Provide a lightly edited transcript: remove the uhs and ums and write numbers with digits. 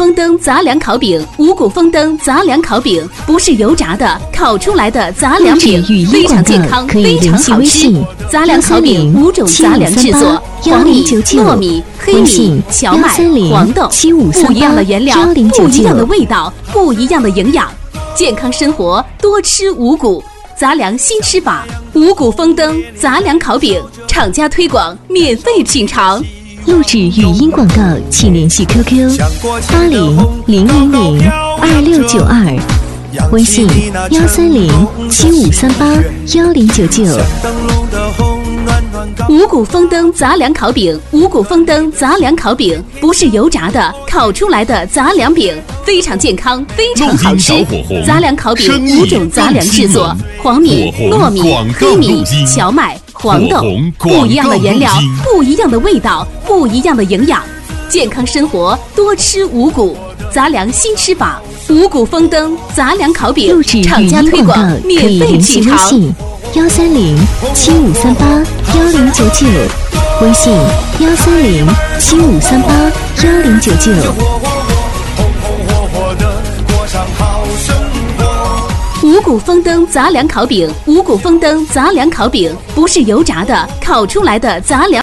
丰登杂粮烤饼，五谷丰登杂粮烤饼不是油炸的，烤出来的杂粮饼，非常健康，非常好吃。杂粮烤饼5种杂粮制作：黄米、糯米、黑米、荞麦、黄豆，不一样的原料，不一样的味道，不一样的营养。健康生活，多吃五谷。杂粮新吃法，五谷丰登杂粮烤饼，厂家推广，免费品尝。 录制语音广告，请联系 QQ8000002692，微信13075381099。 五谷丰登杂粮烤饼，五谷丰登杂粮烤饼不是油炸的，烤出来的杂粮饼，非常健康，非常好吃。杂粮烤饼5种杂粮制作：黄米、糯米、黑米、荞麦、黄豆，不一样的原料，不一样的味道，不一样的营养。健康生活，多吃五谷。杂粮新吃法，五谷丰登杂粮烤饼，厂家推广，免费品尝。 13075381099，微信13075381099。 五谷丰登杂粮烤饼，五谷丰登杂粮烤饼不是油炸的，烤出来的杂粮。